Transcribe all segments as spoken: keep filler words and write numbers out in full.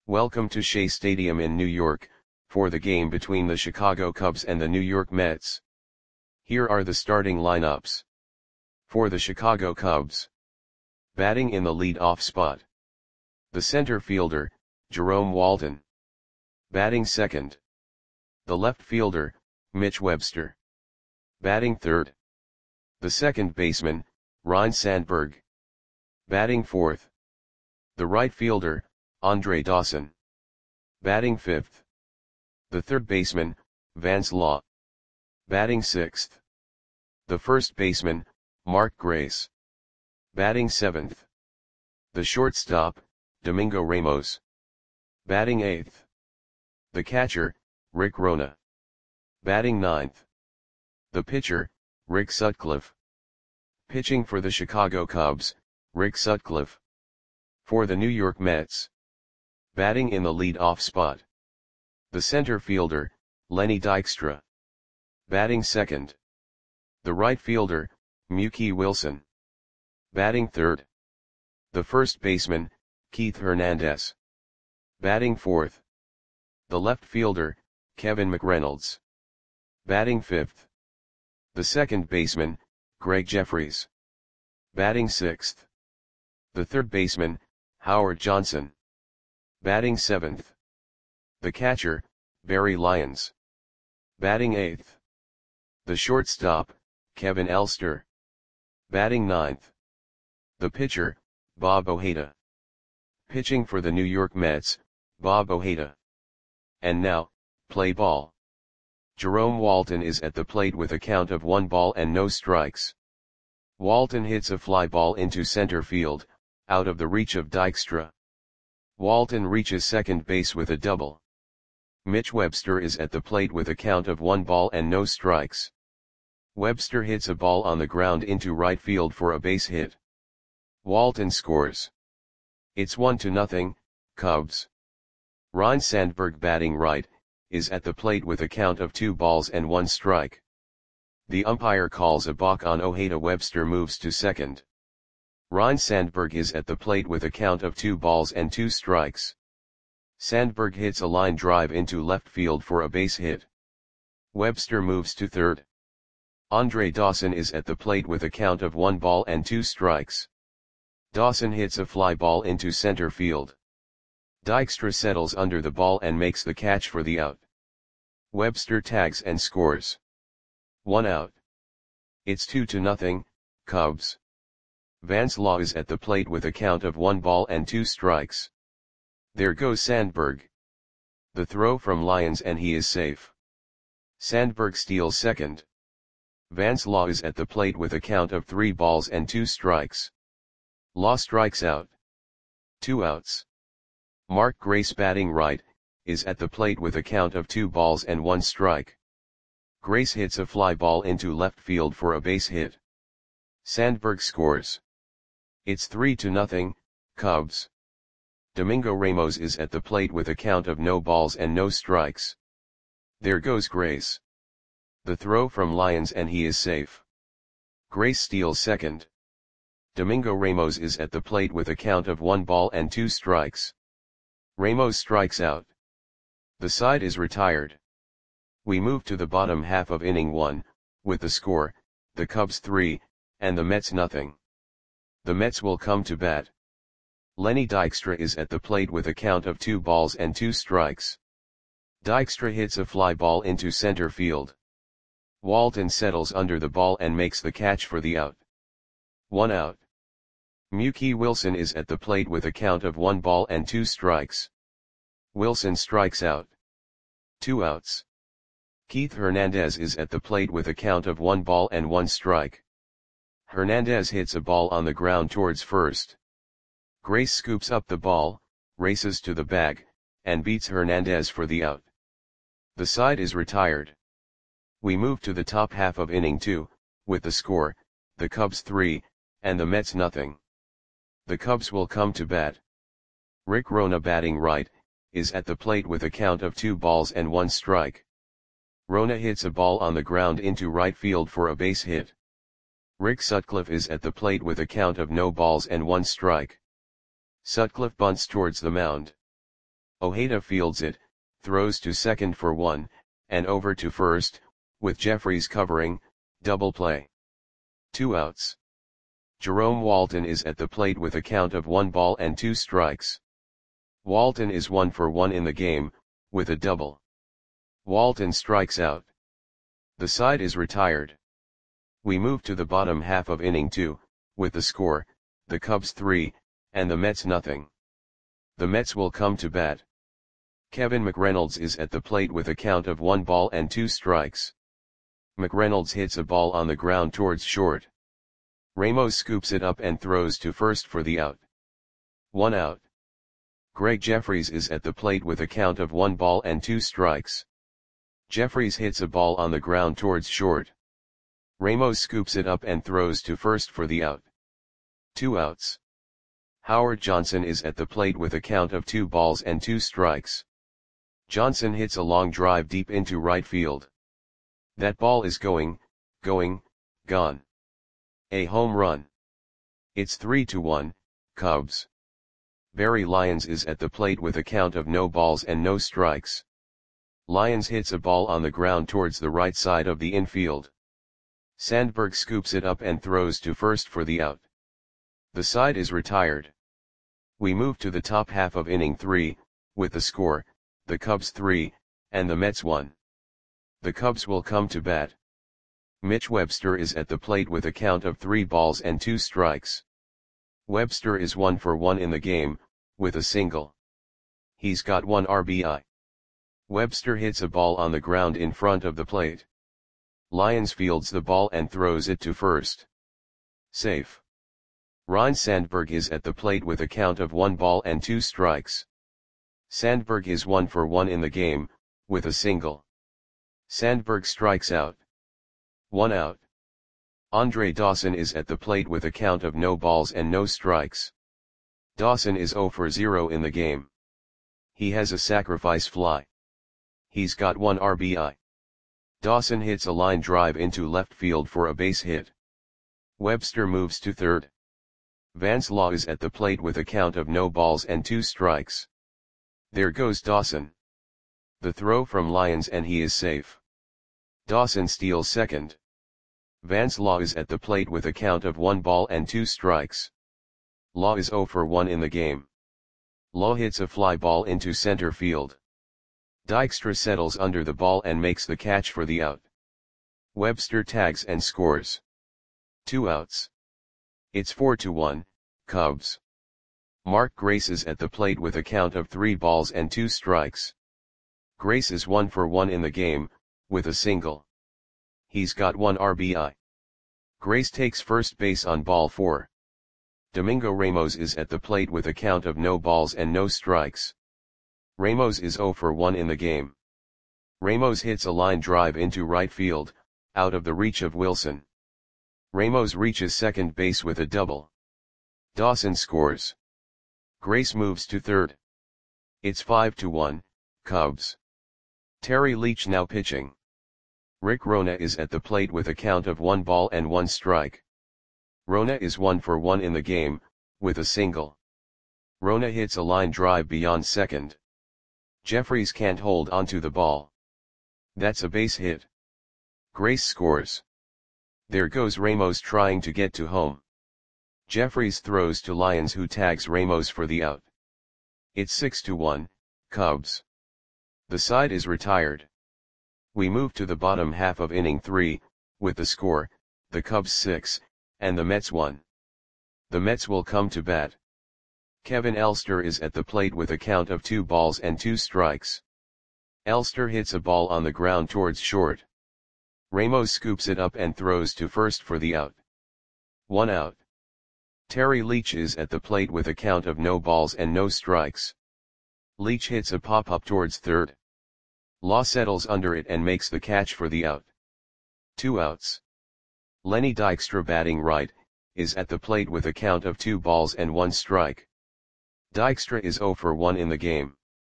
Welcome to Shea Stadium in New York, for the game between the Chicago Cubs and the New York Mets. Here are the starting lineups. For the Chicago Cubs. Batting in the lead-off spot. The center fielder, Jerome Walton. Batting second. The left fielder, Mitch Webster. Batting third. The second baseman, Ryne Sandberg. Batting fourth. The right fielder, Andre Dawson. Batting fifth. The third baseman, Vance Law. Batting sixth. The first baseman, Mark Grace. Batting seventh. The shortstop, Domingo Ramos. Batting eighth. The catcher, Rick Rona. Batting ninth. The pitcher, Rick Sutcliffe. Pitching for the Chicago Cubs, Rick Sutcliffe. For the New York Mets. Batting in the lead-off spot. The center fielder, Lenny Dykstra. Batting second. The right fielder, Mookie Wilson. Batting third. The first baseman, Keith Hernandez. Batting fourth. The left fielder, Kevin McReynolds. Batting fifth. The second baseman, Greg Jeffries. Batting sixth. The third baseman, Howard Johnson. Batting seventh. The catcher, Barry Lyons. Batting eighth. The shortstop, Kevin Elster. Batting ninth. The pitcher, Bob Ojeda. Pitching for the New York Mets, Bob Ojeda. And now, play ball. Jerome Walton is at the plate with a count of one ball and no strikes. Walton hits a fly ball into center field, out of the reach of Dykstra. Walton reaches second base with a double. Mitch Webster is at the plate with a count of one ball and no strikes. Webster hits a ball on the ground into right field for a base hit. Walton scores. It's one to nothing, Cubs. Ryne Sandberg, batting right, is at the plate with a count of two balls and one strike. The umpire calls a balk on Ojeda. Webster moves to second. Ryne Sandberg is at the plate with a count of two balls and two strikes. Sandberg hits a line drive into left field for a base hit. Webster moves to third. Andre Dawson is at the plate with a count of one ball and two strikes. Dawson hits a fly ball into center field. Dykstra settles under the ball and makes the catch for the out. Webster tags and scores. One out. It's two to nothing, Cubs. Vance Law is at the plate with a count of one ball and two strikes. There goes Sandberg. The throw from Lyons and he is safe. Sandberg steals second. Vance Law is at the plate with a count of three balls and two strikes. Law strikes out. Two outs. Mark Grace, batting right, is at the plate with a count of two balls and one strike. Grace hits a fly ball into left field for a base hit. Sandberg scores. It's three to nothing, Cubs. Domingo Ramos is at the plate with a count of no balls and no strikes. There goes Grace. The throw from Lyons and he is safe. Grace steals second. Domingo Ramos is at the plate with a count of one ball and two strikes. Ramos strikes out. The side is retired. We move to the bottom half of inning one, with the score, the Cubs three, and the Mets nothing. The Mets will come to bat. Lenny Dykstra is at the plate with a count of two balls and two strikes. Dykstra hits a fly ball into center field. Walton settles under the ball and makes the catch for the out. One out. Mookie Wilson is at the plate with a count of one ball and two strikes. Wilson strikes out. Two outs. Keith Hernandez is at the plate with a count of one ball and one strike. Hernandez hits a ball on the ground towards first. Grace scoops up the ball, races to the bag, and beats Hernandez for the out. The side is retired. We move to the top half of inning two, with the score, the Cubs three, and the Mets nothing. The Cubs will come to bat. Rick Rona, batting right, is at the plate with a count of two balls and one strike. Rona hits a ball on the ground into right field for a base hit. Rick Sutcliffe is at the plate with a count of no balls and one strike. Sutcliffe bunts towards the mound. Ojeda fields it, throws to second for one, and over to first, with Jeffries covering, double play. Two outs. Jerome Walton is at the plate with a count of one ball and two strikes. Walton is one for one in the game, with a double. Walton strikes out. The side is retired. We move to the bottom half of inning two, with the score, the Cubs three, and the Mets nothing. The Mets will come to bat. Kevin McReynolds is at the plate with a count of one ball and two strikes. McReynolds hits a ball on the ground towards short. Ramos scoops it up and throws to first for the out. One out. Greg Jeffries is at the plate with a count of one ball and two strikes. Jeffries hits a ball on the ground towards short. Ramos scoops it up and throws to first for the out. Two outs. Howard Johnson is at the plate with a count of two balls and two strikes. Johnson hits a long drive deep into right field. That ball is going, going, gone. A home run. It's three to one, Cubs. Barry Lyons is at the plate with a count of no balls and no strikes. Lyons hits a ball on the ground towards the right side of the infield. Sandberg scoops it up and throws to first for the out. The side is retired. We move to the top half of inning three, with the score, the Cubs three, and the Mets one. The Cubs will come to bat. Mitch Webster is at the plate with a count of three balls and two strikes. Webster is one for one in the game, with a single. He's got one R B I. Webster hits a ball on the ground in front of the plate. Lyons fields the ball and throws it to first. Safe. Ryne Sandberg is at the plate with a count of one ball and two strikes. Sandberg is one for one in the game, with a single. Sandberg strikes out. One out. Andre Dawson is at the plate with a count of no balls and no strikes. Dawson is zero for zero in the game. He has a sacrifice fly. He's got one R B I. Dawson hits a line drive into left field for a base hit. Webster moves to third. Vance Law is at the plate with a count of no balls and two strikes. There goes Dawson. The throw from Lyons and he is safe. Dawson steals second. Vance Law is at the plate with a count of one ball and two strikes. Law is zero for one in the game. Law hits a fly ball into center field. Dykstra settles under the ball and makes the catch for the out. Webster tags and scores. Two outs. It's four to one, Cubs. Mark Grace is at the plate with a count of three balls and two strikes. Grace is one for one in the game, with a single. He's got one R B I. Grace takes first base on ball four. Domingo Ramos is at the plate with a count of no balls and no strikes. Ramos is zero for one in the game. Ramos hits a line drive into right field, out of the reach of Wilson. Ramos reaches second base with a double. Dawson scores. Grace moves to third. It's five to one, Cubs. Terry Leach now pitching. Rick Rona is at the plate with a count of one ball and one strike. Rona is one for one in the game, with a single. Rona hits a line drive beyond second. Jeffries can't hold onto the ball. That's a base hit. Grace scores. There goes Ramos trying to get to home. Jeffries throws to Lyons who tags Ramos for the out. It's six to one, Cubs. The side is retired. We move to the bottom half of inning three, with the score, the Cubs six, and the Mets one. The Mets will come to bat. Kevin Elster is at the plate with a count of two balls and two strikes. Elster hits a ball on the ground towards short. Ramos scoops it up and throws to first for the out. One out. Terry Leach is at the plate with a count of no balls and no strikes. Leach hits a pop-up towards third. Law settles under it and makes the catch for the out. Two outs. Lenny Dykstra, batting right, is at the plate with a count of two balls and one strike. Dykstra is zero for one in the game.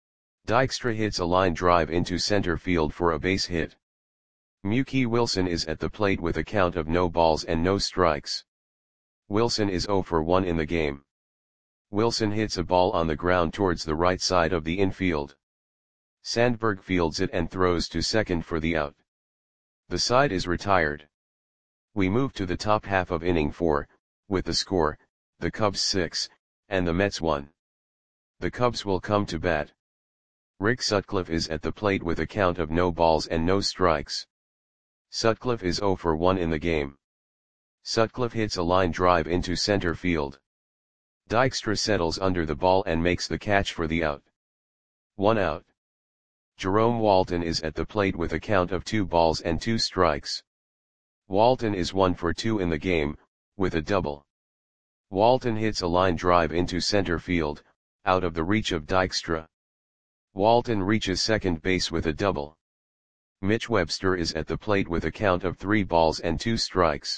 Dykstra hits a line drive into center field for a base hit. Mookie Wilson is at the plate with a count of no balls and no strikes. Wilson is zero for one in the game. Wilson hits a ball on the ground towards the right side of the infield. Sandberg fields it and throws to second for the out. The side is retired. We move to the top half of inning four, with the score, the Cubs six, and the Mets one. The Cubs will come to bat. Rick Sutcliffe is at the plate with a count of no balls and no strikes. Sutcliffe is oh for one in the game. Sutcliffe hits a line drive into center field. Dykstra settles under the ball and makes the catch for the out. One out. Jerome Walton is at the plate with a count of two balls and two strikes. Walton is one for two in the game, with a double. Walton hits a line drive into center field, out of the reach of Dykstra. Walton reaches second base with a double. Mitch Webster is at the plate with a count of three balls and two strikes.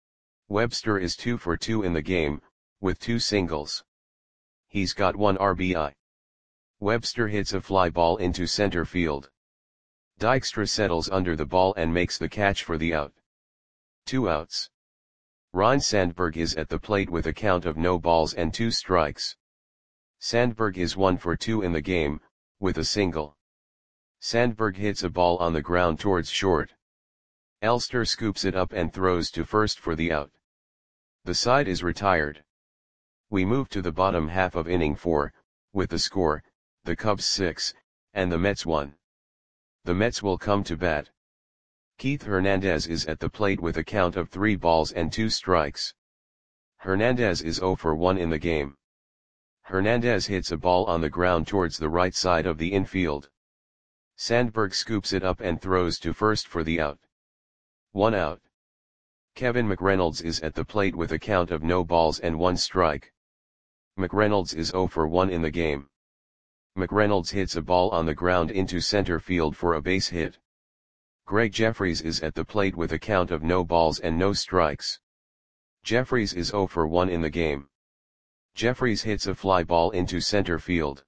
Webster is two for two in the game, with two singles. He's got one R B I. Webster hits a fly ball into center field. Dykstra settles under the ball and makes the catch for the out. Two outs. Ryne Sandberg is at the plate with a count of no balls and two strikes. Sandberg is one for two in the game, with a single. Sandberg hits a ball on the ground towards short. Elster scoops it up and throws to first for the out. The side is retired. We move to the bottom half of inning four, with the score, the Cubs six, and the Mets one. The Mets will come to bat. Keith Hernandez is at the plate with a count of three balls and two strikes. Hernandez is oh for one in the game. Hernandez hits a ball on the ground towards the right side of the infield. Sandberg scoops it up and throws to first for the out. One out. Kevin McReynolds is at the plate with a count of no balls and one strike. McReynolds is oh for one in the game. McReynolds hits a ball on the ground into center field for a base hit. Greg Jeffries is at the plate with a count of no balls and no strikes. Jeffries is oh for one in the game. Jeffries hits a fly ball into center field.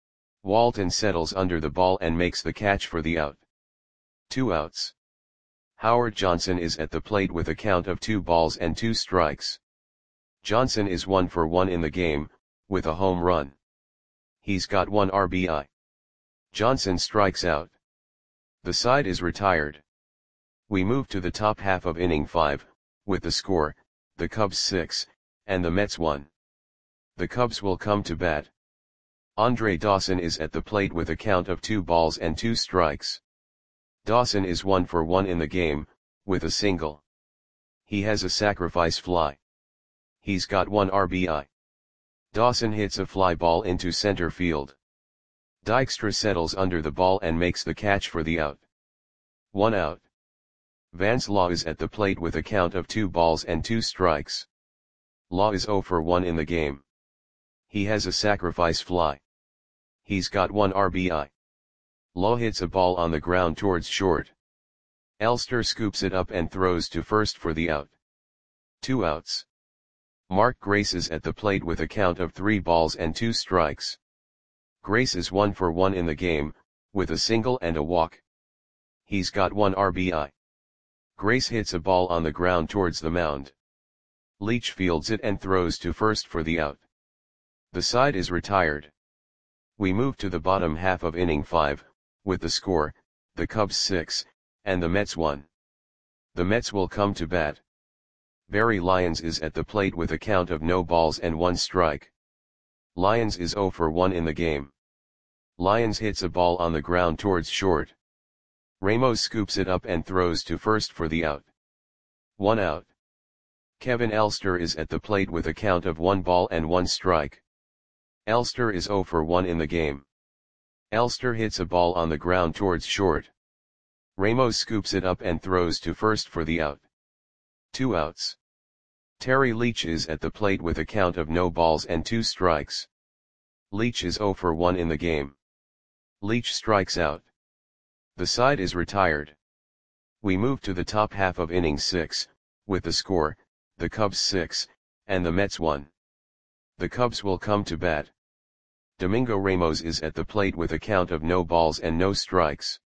Walton settles under the ball and makes the catch for the out. Two outs. Howard Johnson is at the plate with a count of two balls and two strikes. Johnson is one for one in the game, with a home run. He's got one R B I. Johnson strikes out. The side is retired. We move to the top half of inning five, with the score, the Cubs six, and the Mets one. The Cubs will come to bat. Andre Dawson is at the plate with a count of two balls and two strikes. Dawson is one for one in the game, with a single. He has a sacrifice fly. He's got one R B I. Dawson hits a fly ball into center field. Dykstra settles under the ball and makes the catch for the out. One out. Vance Law is at the plate with a count of two balls and two strikes. Law is oh for one in the game. He has a sacrifice fly. He's got one R B I. Law hits a ball on the ground towards short. Elster scoops it up and throws to first for the out. Two outs. Mark Grace is at the plate with a count of three balls and two strikes. Grace is one for one in the game, with a single and a walk. He's got one R B I. Grace hits a ball on the ground towards the mound. Leach fields it and throws to first for the out. The side is retired. We move to the bottom half of inning five, with the score, the Cubs six, and the Mets one. The Mets will come to bat. Barry Lyons is at the plate with a count of no balls and one strike. Lyons is oh for one in the game. Lyons hits a ball on the ground towards short. Ramos scoops it up and throws to first for the out. One out. Kevin Elster is at the plate with a count of one ball and one strike. Elster is oh for one in the game. Elster hits a ball on the ground towards short. Ramos scoops it up and throws to first for the out. Two outs. Terry Leach is at the plate with a count of no balls and two strikes. Leach is oh for one in the game. Leach strikes out. The side is retired. We move to the top half of inning six, with the score, the Cubs six, and the Mets one. The Cubs will come to bat. Domingo Ramos is at the plate with a count of no balls and no strikes.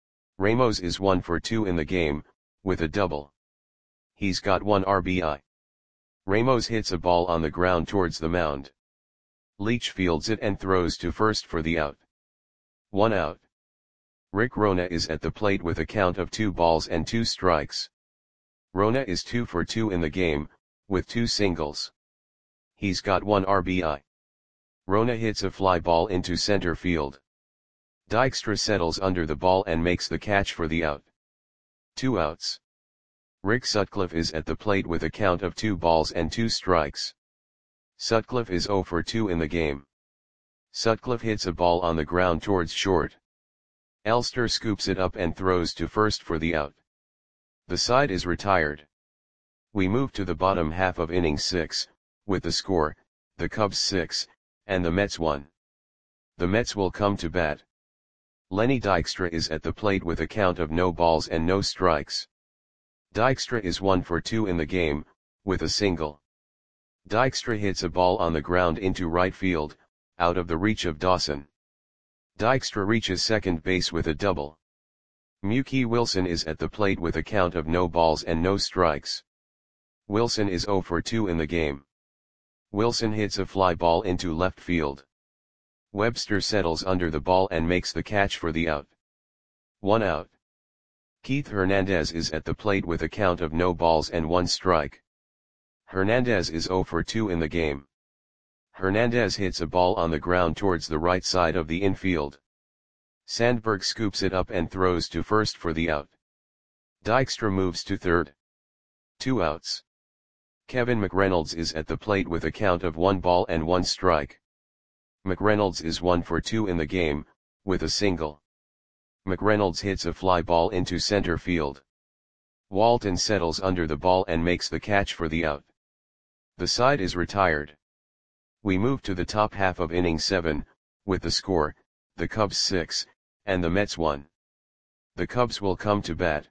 Ramos is one for two in the game, with a double. He's got one R B I. Ramos hits a ball on the ground towards the mound. Leach fields it and throws to first for the out. One out. Rick Rona is at the plate with a count of two balls and two strikes. Rona is two for two in the game, with two singles. He's got one R B I. Rona hits a fly ball into center field. Dykstra settles under the ball and makes the catch for the out. Two outs. Rick Sutcliffe is at the plate with a count of two balls and two strikes. Sutcliffe is zero for two in the game. Sutcliffe hits a ball on the ground towards short. Elster scoops it up and throws to first for the out. The side is retired. We move to the bottom half of inning six, with the score, the Cubs six, and the Mets one. The Mets will come to bat. Lenny Dykstra is at the plate with a count of no balls and no strikes. Dykstra is one for two in the game, with a single. Dykstra hits a ball on the ground into right field, out of the reach of Dawson. Dykstra reaches second base with a double. Mookie Wilson is at the plate with a count of no balls and no strikes. Wilson is zero for two in the game. Wilson hits a fly ball into left field. Webster settles under the ball and makes the catch for the out. One out. Keith Hernandez is at the plate with a count of no balls and one strike. Hernandez is zero for two in the game. Hernandez hits a ball on the ground towards the right side of the infield. Sandberg scoops it up and throws to first for the out. Dykstra moves to third. Two outs. Kevin McReynolds is at the plate with a count of one ball and one strike. McReynolds is one for two in the game, with a single. McReynolds hits a fly ball into center field. Walton settles under the ball and makes the catch for the out. The side is retired. We move to the top half of inning seven, with the score, the Cubs six, and the Mets one. The Cubs will come to bat.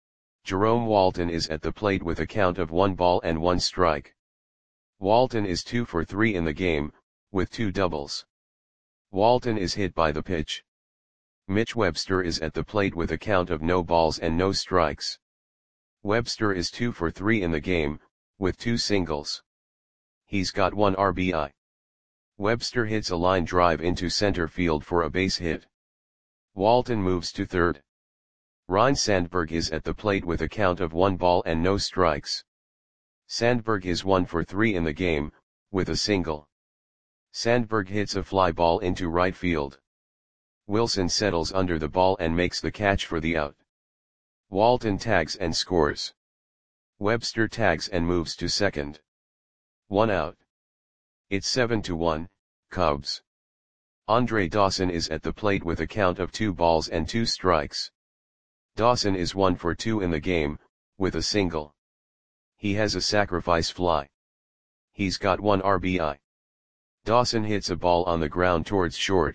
Jerome Walton is at the plate with a count of one ball and one strike. Walton is two for three in the game, with two doubles. Walton is hit by the pitch. Mitch Webster is at the plate with a count of no balls and no strikes. Webster is two for three in the game, with two singles. He's got one R B I. Webster hits a line drive into center field for a base hit. Walton moves to third. Ryne Sandberg is at the plate with a count of one ball and no strikes. Sandberg is one for three in the game, with a single. Sandberg hits a fly ball into right field. Wilson settles under the ball and makes the catch for the out. Walton tags and scores. Webster tags and moves to second. One out. It's seven to one, Cubs. Andre Dawson is at the plate with a count of two balls and two strikes. Dawson is one for two in the game, with a single. He has a sacrifice fly. He's got one R B I. Dawson hits a ball on the ground towards short.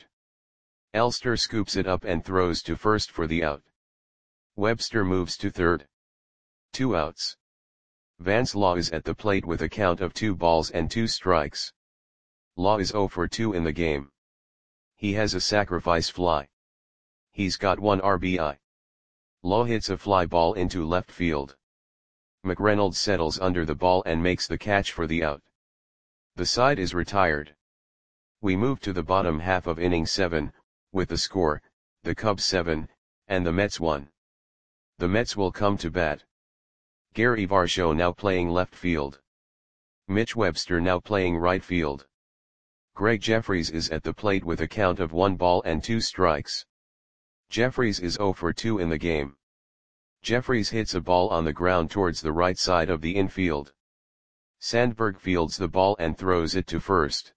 Elster scoops it up and throws to first for the out. Webster moves to third. Two outs. Vance Law is at the plate with a count of two balls and two strikes. Law is zero for two in the game. He has a sacrifice fly. He's got one R B I. Law hits a fly ball into left field. McReynolds settles under the ball and makes the catch for the out. The side is retired. We move to the bottom half of inning seven, with the score, the Cubs seven, and the Mets one. The Mets will come to bat. Gary Varsho now playing left field. Mitch Webster now playing right field. Greg Jeffries is at the plate with a count of one ball and two strikes. Jeffries is zero for two in the game. Jeffries hits a ball on the ground towards the right side of the infield. Sandberg fields the ball and throws it to first.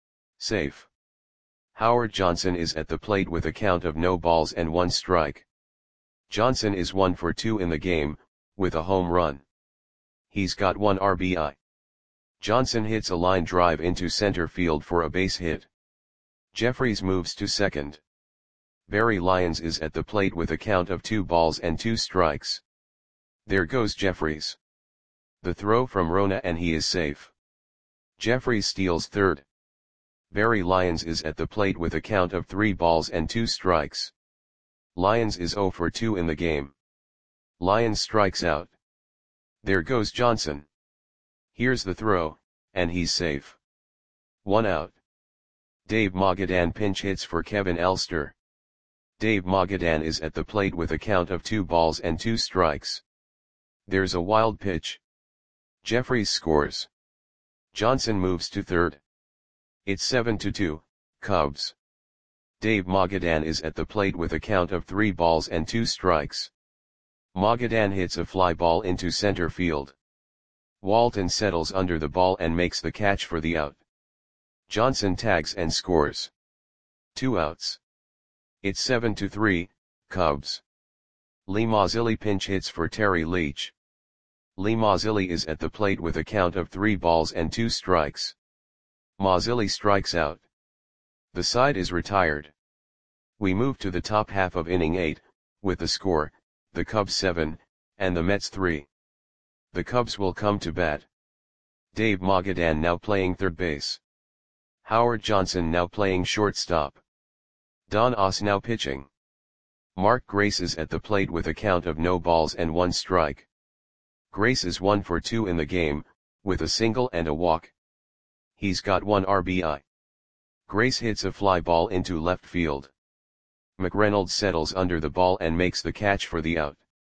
Safe. Howard Johnson is at the plate with a count of no balls and one strike. Johnson is one for two in the game, with a home run. He's got one R B I. Johnson hits a line drive into center field for a base hit. Jeffries moves to second. Barry Lyons is at the plate with a count of two balls and two strikes. There goes Jeffries. The throw from Rona and he is safe. Jeffries steals third. Barry Lyons is at the plate with a count of three balls and two strikes. Lyons is zero for two in the game. Lyons strikes out. There goes Johnson. Here's the throw, and he's safe. One out. Dave Magadan pinch hits for Kevin Elster. Dave Magadan is at the plate with a count of two balls and two strikes. There's a wild pitch. Jeffries scores. Johnson moves to third. It's seven to two, Cubs. Dave Magadan is at the plate with a count of three balls and two strikes. Magadan hits a fly ball into center field. Walton settles under the ball and makes the catch for the out. Johnson tags and scores. Two outs. It's seven to three, Cubs. Lee Mazzilli pinch hits for Terry Leach. Lee Mazzilli is at the plate with a count of three balls and two strikes. Mazzilli strikes out. The side is retired. We move to the top half of inning eight, with the score, the Cubs seven, and the Mets three. The Cubs will come to bat. Dave Magadan now playing third base. Howard Johnson now playing shortstop. Don Oss now pitching. Mark Grace is at the plate with a count of no balls and one strike. Grace is one for two in the game, with a single and a walk. He's got one R B I. Grace hits a fly ball into left field. McReynolds settles under the ball and makes the catch for the out.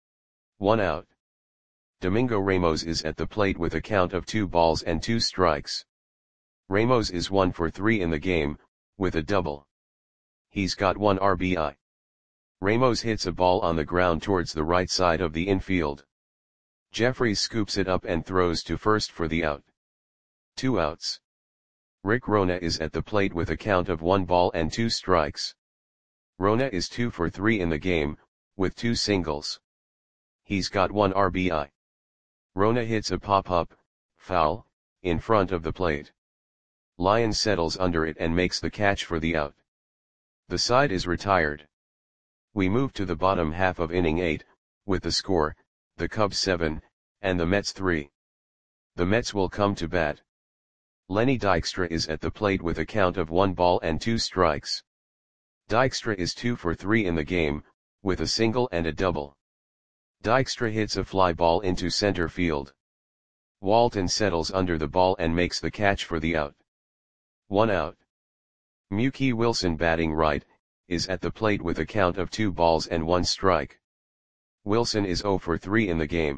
One out. Domingo Ramos is at the plate with a count of two balls and two strikes. Ramos is one for three in the game, with a double. He's got one R B I. Ramos hits a ball on the ground towards the right side of the infield. Jeffries scoops it up and throws to first for the out. Two outs. Rick Rona is at the plate with a count of one ball and two strikes. Rona is two for three in the game, with two singles. He's got one R B I. Rona hits a pop-up, foul, in front of the plate. Lyons settles under it and makes the catch for the out. The side is retired. We move to the bottom half of inning eight, with the score, the Cubs seven, and the Mets three. The Mets will come to bat. Lenny Dykstra is at the plate with a count of one ball and two strikes. Dykstra is two for three in the game, with a single and a double. Dykstra hits a fly ball into center field. Walton settles under the ball and makes the catch for the out. One out. Mookie Wilson batting right, is at the plate with a count of two balls and one strike. Wilson is zero for three in the game.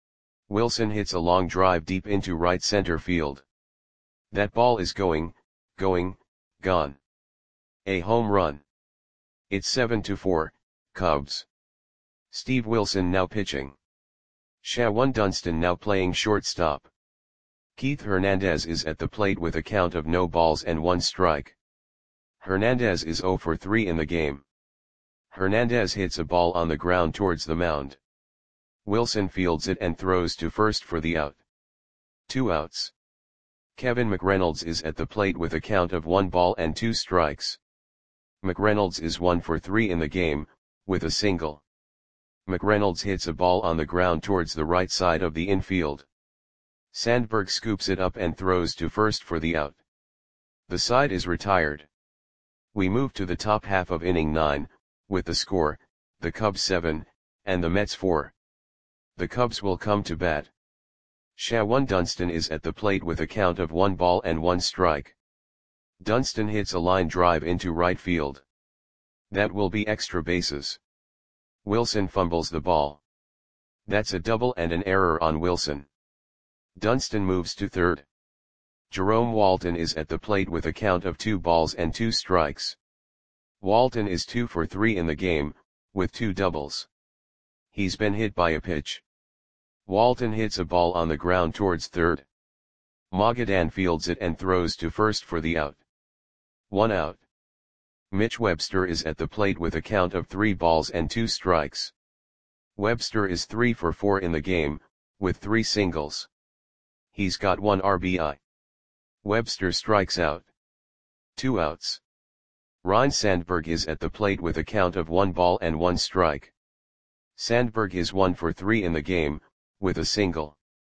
Wilson hits a long drive deep into right center field. That ball is going, going, gone. A home run. It's seven to four, Cubs. Steve Wilson now pitching. Shawan Dunston now playing shortstop. Keith Hernandez is at the plate with a count of no balls and one strike. Hernandez is zero for three in the game. Hernandez hits a ball on the ground towards the mound. Wilson fields it and throws to first for the out. Two outs. Kevin McReynolds is at the plate with a count of one ball and two strikes. McReynolds is one for three in the game, with a single. McReynolds hits a ball on the ground towards the right side of the infield. Sandberg scoops it up and throws to first for the out. The side is retired. We move to the top half of inning nine, with the score, the Cubs seven, and the Mets four. The Cubs will come to bat. Shawan Dunston is at the plate with a count of one ball and one strike. Dunston hits a line drive into right field. That will be extra bases. Wilson fumbles the ball. That's a double and an error on Wilson. Dunston moves to third. Jerome Walton is at the plate with a count of two balls and two strikes. Walton is two for three in the game, with two doubles. He's been hit by a pitch. Walton hits a ball on the ground towards third. Magadan fields it and throws to first for the out. One out. Mitch Webster is at the plate with a count of three balls and two strikes. Webster is three for four in the game, with three singles. He's got one R B I. Webster strikes out. Two outs. Ryne Sandberg is at the plate with a count of one ball and one strike. Sandberg is one for three in the game, with a single.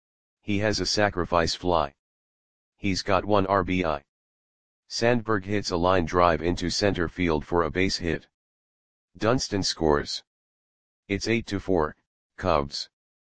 He has a sacrifice fly. He's got one R B I. Sandberg hits a line drive into center field for a base hit. Dunston scores. It's eight to four, Cubs.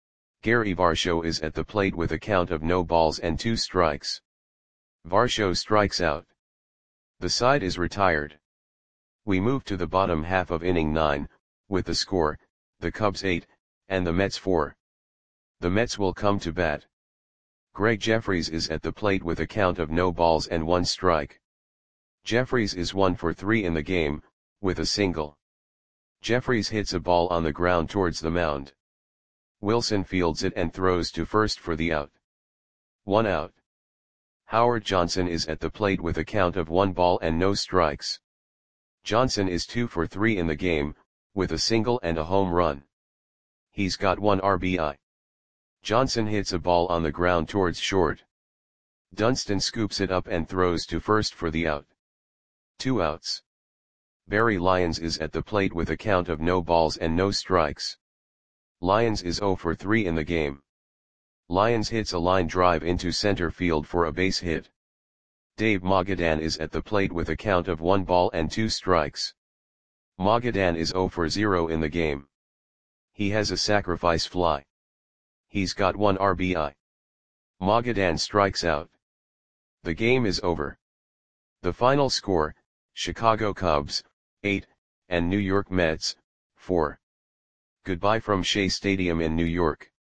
Gary Varsho is at the plate with a count of no balls and two strikes. Varsho strikes out. The side is retired. We move to the bottom half of inning nine, with the score, the Cubs eight, and the Mets four. The Mets will come to bat. Greg Jefferies is at the plate with a count of no balls and one strike. Jefferies is one for three in the game, with a single. Jefferies hits a ball on the ground towards the mound. Wilson fields it and throws to first for the out. One out. Howard Johnson is at the plate with a count of one ball and no strikes. Johnson is two for three in the game, with a single and a home run. He's got one R B I. Johnson hits a ball on the ground towards short. Dunston scoops it up and throws to first for the out. Two outs. Barry Lyons is at the plate with a count of no balls and no strikes. Lyons is zero for three in the game. Lyons hits a line drive into center field for a base hit. Dave Magadan is at the plate with a count of one ball and two strikes. Magadan is zero for zero in the game. He has a sacrifice fly. He's got one R B I. Magadan strikes out. The game is over. The final score, Chicago Cubs, eight, and New York Mets, four. Goodbye from Shea Stadium in New York.